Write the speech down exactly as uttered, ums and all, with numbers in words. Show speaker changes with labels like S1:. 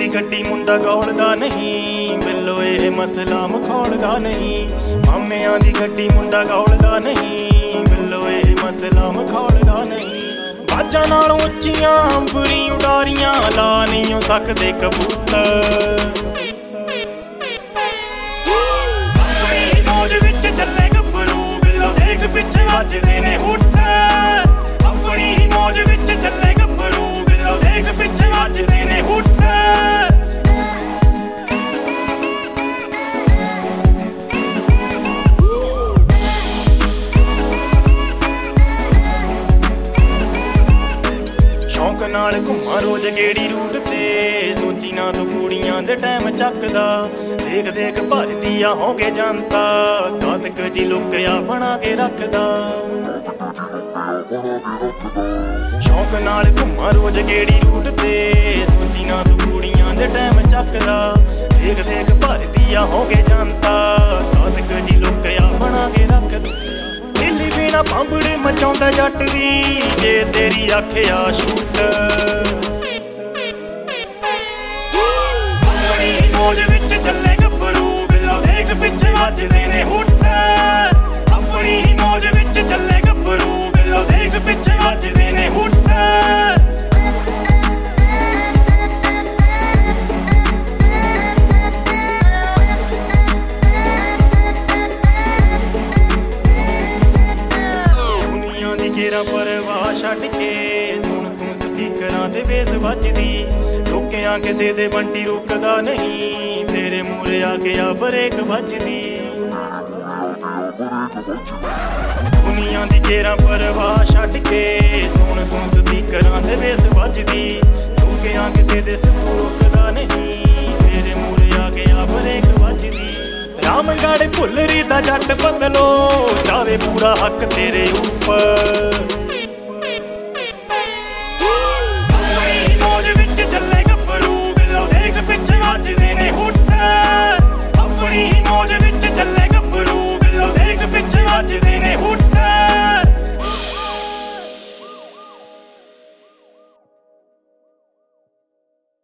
S1: ਦੀ ਗੱਡੀ ਮੁੰਡਾ ਗੌਲਦਾ ਨਹੀਂ, ਬਿੱਲੋ ਇਹ ਮਸਲਾ ਮਖੌਲਦਾ ਨਹੀਂ। ਮਾਮਿਆਂ ਦੀ ਗੱਡੀ ਮੁੰਡਾ ਗੌਲਦਾ ਨਹੀਂ, ਬਿੱਲੋ ਇਹ ਮਸਲਾ ਮਖੌਲਦਾ ਨਹੀਂ। ਬਾਜਾਂ ਨਾਲੋਂ ਉੱਚੀਆਂ ਅੰਬਰੀ ਉਡਾਰੀਆਂ ਲਾ ਨਹੀਂ ਹੋ ਸਕਦੇ ਕਬੂਤਰ। ਆਪਣੀ ਮੌਜ ਵਿੱਚ ਚੱਲੇ ਗੱਭਰੂ, ਬਿੱਲੋ ਦੇਖ ਪਿੱਛੇ ਵੱਜਦੇ ਨੇ ਹੁੱਟ। ਆਪਣੀ ਮੌਜ ਵਿੱਚ ਚੱਲੇ ਗੱਭਰੂ, ਬਿੱਲੋ ਦੇਖ ਪਿੱਛੇ ਵੱਜਦੇ ਨੇ ਹੁੱਟ। ਸ਼ੌਂਕ ਨਾਲ ਘੁੰਮਾਂ ਰੋਜ਼ ਗੇੜੀ ਰੂਟ ਤੇ, ਸੋਚੀ ਨਾ ਤੂੰ ਕੁੜੀਆਂ ਦੇ ਟਾਈਮ ਚੱਕਦਾ। ਦੇਖ ਦੇਖ ਭਰਦੀ ਆ ਹੋ ਕੇ ਜਨਤਾ, ਕਾਤਕ ਜੀ ਲੁਕਿਆ ਬਣਾ ਕੇ ਰੱਖਦਾ। ਸ਼ੌਂਕ ਨਾਲ ਘੁੰਮਾਂ ਰੋਜ਼ ਗੇੜੀ ਰੂਟ ਤੇ, ਸੋਚੀ ਨਾ ਤੂੰ ਕੁੜੀਆਂ ਦੇ ਟਾਈਮ ਚੱਕਦਾ। ਦੇਖ ਦੇਖ ਭਰਦੀ ਆ ਹੋ ਕੇ ਜਨਤਾ, ਕਾਤਕ ਜੀ ਲੁਕਿਆ ਬਣਾ ਕੇ ਰੱਖਦਾ। ਦਿੱਲੀ ਬਿਨਾ ਭਾਂਬੜੇ ਮਚਾਉਂਦਾ ਜੱਟ ਵੀ, ਜੇ ਤੇਰੀ ਆਖਿਆ ਛੂਟ। ਆਪਣੀ ਮੌਜ ਵਿੱਚ ਚੱਲੇ ਗੱਭਰੂ, ਬਿੱਲੋ ਦੇਖ ਪਿੱਛੇ ਵੱਜਦੇ ਨੇ ਹੁੱਟ। ਆਪਣੀ ਮੌਜ ਵਿੱਚ ਚੱਲੇ ਗੱਭਰੂ, ਬਿੱਲੋ ਦੇਖ ਪਿੱਛੇ ਵੱਜਦੇ ਨੇ ਹੁੱਟ। ਤੇਰਾ ਪਰਵਾਹ ਛੱਡ ਕੇ ਸੁਣ ਤੂੰ ਸਪੀਕਰਾਂ ਤੇ ਵੇਸ ਵੱਜਦੀ। ਰੋਕਿਆ ਕਿਸੇ ਦੇ ਬੰਟੀ ਰੁਕਦਾ ਨਹੀਂ, ਤੇਰੇ ਮੂਹਰੇ ਆ ਕੇ ਆ ਬਰੇਕ ਵੱਜਦੀ। ਦੁਨੀਆ ਦੀ ਤੇਰਾ ਪਰਵਾਹ ਛੱਡ ਕੇ ਸੁਣ ਤੂੰ ਸਪੀਕਰਾਂ ਤੇ ਵੇਸ ਵੱਜਦੀ। ਰੋਕਿਆ ਕਿਸੇ ਦੇ ਸਿੱਧੂ ਰੁਕਦਾ ਨਹੀਂ, ਤੇਰੇ ਮੂਹਰੇ ਆ ਕੇ ਆ ਬਰੇਕ ਵੱਜਦੀ। ਰਾਮਗੜ੍ਹ ਭੁੱਲਰੀ ਦਾ ਜੱਟ ਬਦਲੋ, ਜਾਵੇ ਪੂਰਾ ਹੱਕ ਤੇਰੇ ਉੱਪਰ।